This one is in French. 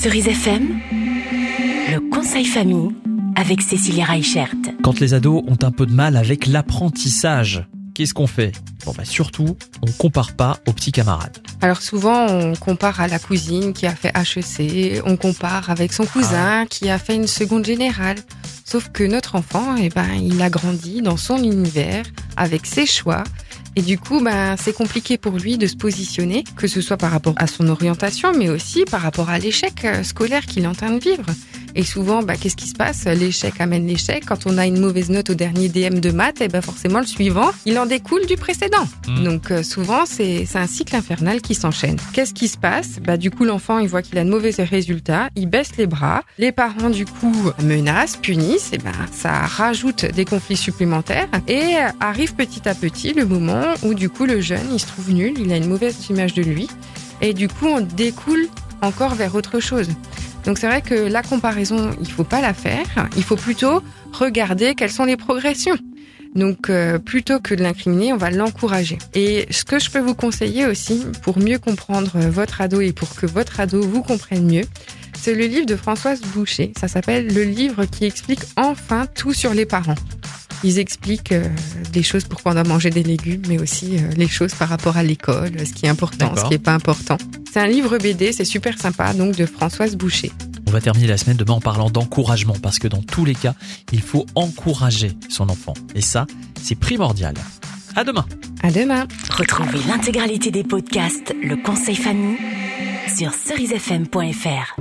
Cerise FM, le conseil famille avec Cécilia Reichert. Quand les ados ont un peu de mal avec l'apprentissage, qu'est-ce qu'on fait ? Surtout, on compare pas aux petits camarades. Alors souvent, on compare à la cousine qui a fait HEC, on compare avec son cousin qui a fait une seconde générale. Sauf que notre enfant, il a grandi dans son univers, avec ses choix. Et du coup, c'est compliqué pour lui de se positionner, que ce soit par rapport à son orientation, mais aussi par rapport à l'échec scolaire qu'il est en train de vivre. Et souvent, qu'est-ce qui se passe ? L'échec amène l'échec. Quand on a une mauvaise note au dernier DM de maths, forcément, le suivant, il en découle du précédent. Donc, souvent, c'est un cycle infernal qui s'enchaîne. Qu'est-ce qui se passe ? Du coup, l'enfant, il voit qu'il a de mauvais résultats, il baisse les bras. Les parents, du coup, menacent, punissent. Ça rajoute des conflits supplémentaires. Et arrive petit à petit le moment où, du coup, le jeune, il se trouve nul, il a une mauvaise image de lui. Et du coup, on découle encore vers autre chose. Donc c'est vrai que la comparaison, il faut pas la faire. Il faut plutôt regarder quelles sont les progressions. Donc plutôt que de l'incriminer, on va l'encourager. Et ce que je peux vous conseiller aussi, pour mieux comprendre votre ado et pour que votre ado vous comprenne mieux, c'est le livre de Françoise Boucher. Ça s'appelle « Le livre qui explique enfin tout sur les parents ». Ils expliquent des choses pourquoi on doit manger des légumes, mais aussi les choses par rapport à l'école, ce qui est important, ce qui n'est pas important. C'est un livre BD, c'est super sympa, donc de Françoise Boucher. On va terminer la semaine demain en parlant d'encouragement, parce que dans tous les cas, il faut encourager son enfant. Et ça, c'est primordial. À demain. À demain. Retrouvez l'intégralité des podcasts Le Conseil Famille sur cerisefm.fr.